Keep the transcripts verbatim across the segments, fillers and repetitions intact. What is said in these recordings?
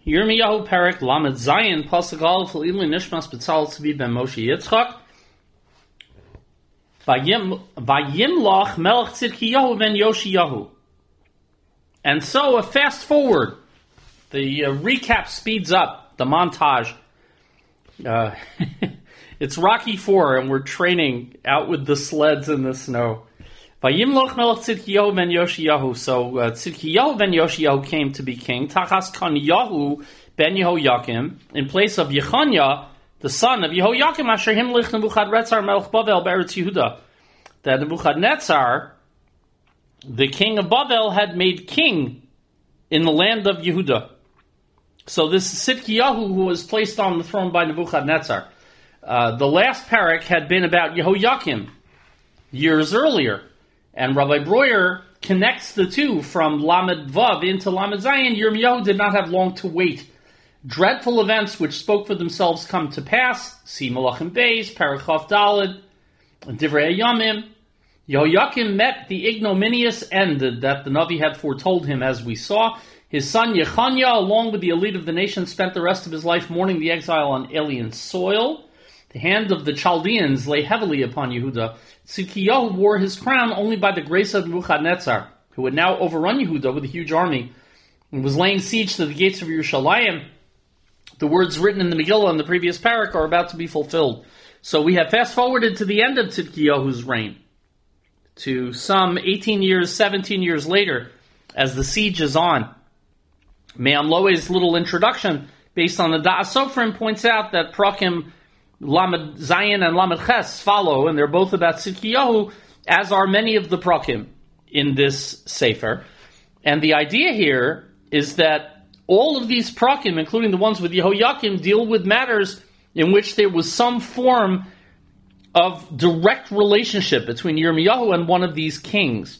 Yirmiyahu Perek Lamed Zayin Pasuk Aleph L'Ilui Nishmas B'Tzalel Tzvi Ben Moshe Yitzchak Vayimlach Melech Tzidkiyahu Ben Yoshiyahu. And so a fast forward, the uh, recap speeds up, the montage. Uh, it's Rocky Four, and we're training out with the sleds in the snow. Vayimloch melech Tzidkiyahu ben Yoshiyahu. So uh, Tzidkiyahu ben Yoshiyahu came to be king. Tachas Kanyahu ben Yehoyakim, in place of Yechanya, the son of Yehoyakim, asher himlich Nebuchadnezzar melech Bavel be'eretz Yehuda. That Nebuchadnezzar, the king of Bavel, had made king in the land of Yehuda. So this Tzidkiyahu, who was placed on the throne by Nebuchadnezzar. Uh, the last parak had been about Yehoyakim years earlier. And Rabbi Breuer connects the two from Lamed Vav into Lamed Zayin. Yirmiyahu did not have long to wait. Dreadful events which spoke for themselves come to pass. See Malachim Beis, Parachav Daled, Divrei Yamim. Yehoyakim met the ignominious end that the Navi had foretold him, as we saw. His son Yechanya, along with the elite of the nation, spent the rest of his life mourning the exile on alien soil. The hand of the Chaldeans lay heavily upon Yehuda. Tzidkiyahu wore his crown only by the grace of Nebuchadnezzar, who had now overrun Yehuda with a huge army and was laying siege to the gates of Yerushalayim. The words written in the Megillah in the previous parak are about to be fulfilled. So we have fast forwarded to the end of Tzidkiyahu's reign, to some eighteen years, seventeen years later, as the siege is on. Me'am Loe's little introduction, based on the Da'as Sofrim, points out that Prakim Lamed Zayin and Lamed Ches follow, and they're both about Tzidkiyahu, as are many of the Prakim in this Sefer. And the idea here is that all of these Prakim, including the ones with Yehoyakim, deal with matters in which there was some form of direct relationship between Yirmiyahu and one of these kings.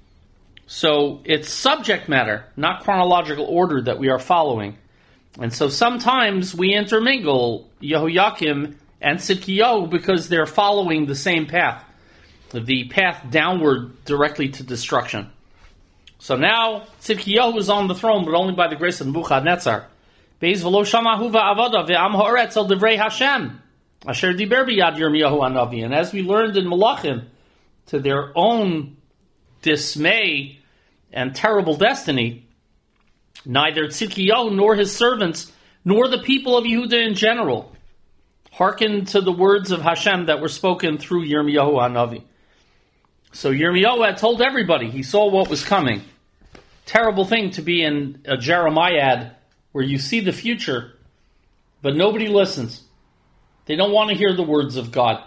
So it's subject matter, not chronological order, that we are following. And so sometimes we intermingle Yehoyakim and Tzidkiyahu because they're following the same path, the path downward directly to destruction. So now Tzidkiyahu is on the throne, but only by the grace of Nebuchadnezzar. Beis v'lo shamahu va'avada ve'am ha'aretz el divrei Hashem asher diber biyad Yirmiyahu hanavi. And as we learned in Malachim, to their own dismay and terrible destiny, neither Tzidkiyahu nor his servants nor the people of Yehuda in general hearkened to the words of Hashem that were spoken through Yirmiyahu Hanavi. So Yirmiyahu had told everybody, he saw what was coming. Terrible thing to be in a Jeremiah where you see the future, but nobody listens. They don't want to hear the words of God.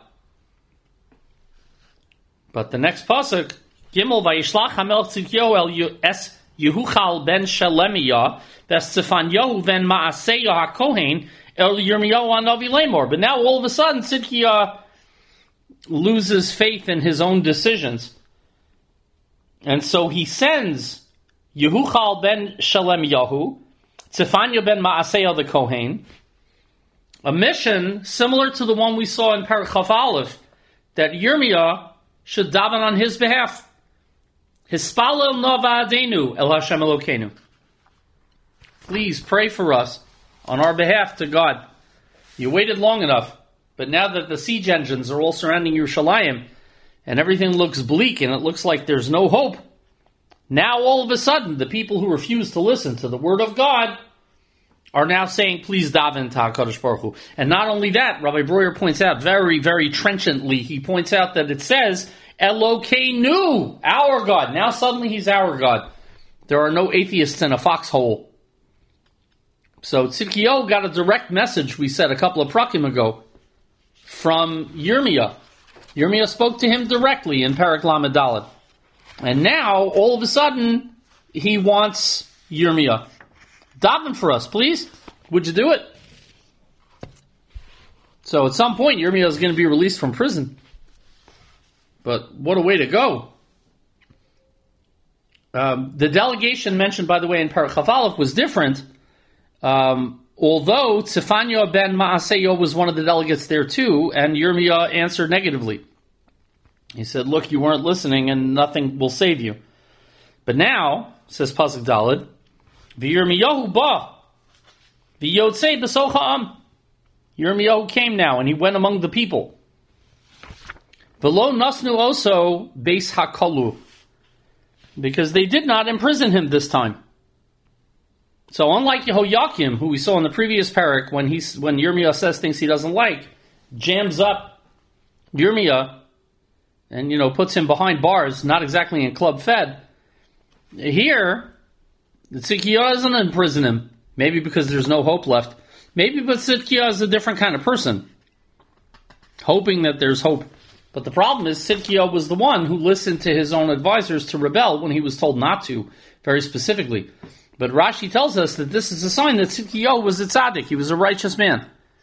But the next pasuk, Gimel Vayishlach HaMelech Tzidkiyahu el es Yehuchal ben Shelemiah ves Tzidkiyahu ben Maaseya HaKohen El Yirmiyahu Hanavi Lemor. But now all of a sudden Tzidkiyahu loses faith in his own decisions. And so he sends Yehuchal ben Shelemiyahu, Tzefanya ben Maaseya the Kohen, a mission similar to the one we saw in Parachav Aleph, that Yirmiyahu should daven on his behalf. Hispalel Navadenu El Hashem Elokeinu. Please pray for us on our behalf to God. You waited long enough, but now that the siege engines are all surrounding Yerushalayim and everything looks bleak and it looks like there's no hope, now all of a sudden the people who refuse to listen to the word of God are now saying, please daven to HaKadosh Baruch Hu. And not only that, Rabbi Breuer points out very, very trenchantly, he points out that it says, Elokeinu, our God. Now suddenly he's our God. There are no atheists in a foxhole. So Tzidkiyahu got a direct message, we said a couple of prakim ago, from Yirmiyahu. Yirmiyahu spoke to him directly in Parak Lamed Daled. And now, all of a sudden, he wants Yirmiyahu. Daven for us, please. Would you do it? So at some point, Yirmiyahu is going to be released from prison. But what a way to go. Um, the delegation mentioned, by the way, in Parachav Aleph was different. Um, although Tzefanya ben Maaseya was one of the delegates there too, and Yirmiyahu answered negatively. He said, look, you weren't listening and nothing will save you. But now, says Pasuk Daled, V'Yirmiyahu ba, The Yotzei B'socha'am. Yirmiyahu came now, and he went among the people. V'lo nasnu also beis hakolu. Because they did not imprison him this time. So unlike Yehoiakim, who we saw in the previous parak, when he's when Yirmiyah says things he doesn't like, jams up Yirmiyah, and you know puts him behind bars, not exactly in club fed. Here, the Tzidkiyahu doesn't imprison him. Maybe because there's no hope left. Maybe but Tzidkiyahu is a different kind of person, hoping that there's hope. But the problem is Tzidkiyahu was the one who listened to his own advisors to rebel when he was told not to, very specifically. But Rashi tells us that this is a sign that Tzidkiyahu was a tzaddik. He was a righteous man.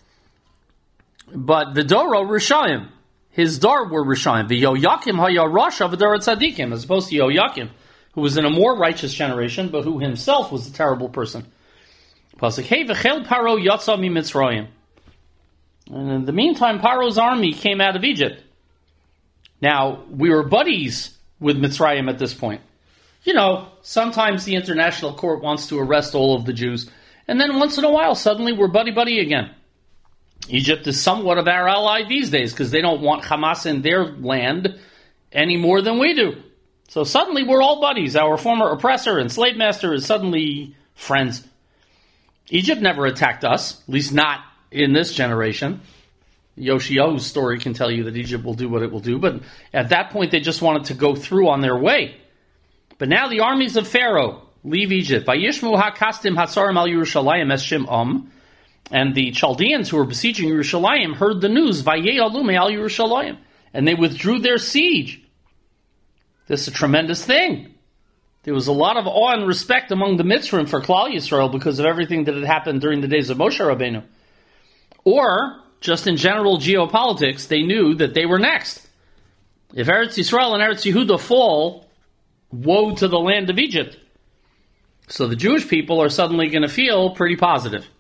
But the Doro Rishayim, his Dor were Rishayim. The Yoyakim haya Rasha v'Dor tzaddikim, as opposed to Yoyakim, who was in a more righteous generation, but who himself was a terrible person. Pasuk Hey v'chel Paro yatsa mi Mitzrayim. And in the meantime, Paro's army came out of Egypt. Now, we were buddies with Mitzrayim at this point. You know, sometimes the international court wants to arrest all of the Jews, and then once in a while, suddenly we're buddy-buddy again. Egypt is somewhat of our ally these days, because they don't want Hamas in their land any more than we do. So suddenly we're all buddies. Our former oppressor and slave master is suddenly friends. Egypt never attacked us, at least not in this generation. Yoshiyahu's story can tell you that Egypt will do what it will do, but at that point they just wanted to go through on their way. But now the armies of Pharaoh leave Egypt. Vayishmu hakastim hatzarim al Yerushalayim es Shim'am. And the Chaldeans who were besieging Yerushalayim heard the news, Vaye'alu me'al Yerushalayim. And they withdrew their siege. This is a tremendous thing. There was a lot of awe and respect among the Mitzrim for Klal Yisrael because of everything that had happened during the days of Moshe Rabbeinu. Or, just in general geopolitics, they knew that they were next. If Eretz Yisrael and Eretz Yehuda fall, woe to the land of Egypt. So the Jewish people are suddenly going to feel pretty positive.